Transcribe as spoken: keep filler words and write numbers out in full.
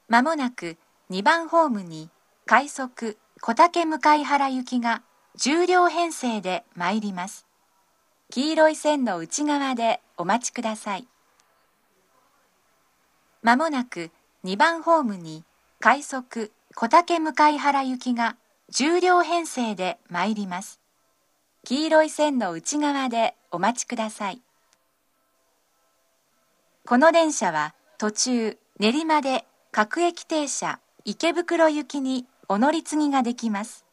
まもなくにばんホームに快速小竹向原行きがじゅうりょう編成で参ります。黄色い線の内側でお待ちください。まもなくにばんホームに快速小竹向原行きがじゅうりょう編成で参ります。黄色い線の内側でお待ちください。この電車は途中練馬で各駅停車池袋行きにお乗り継ぎができます。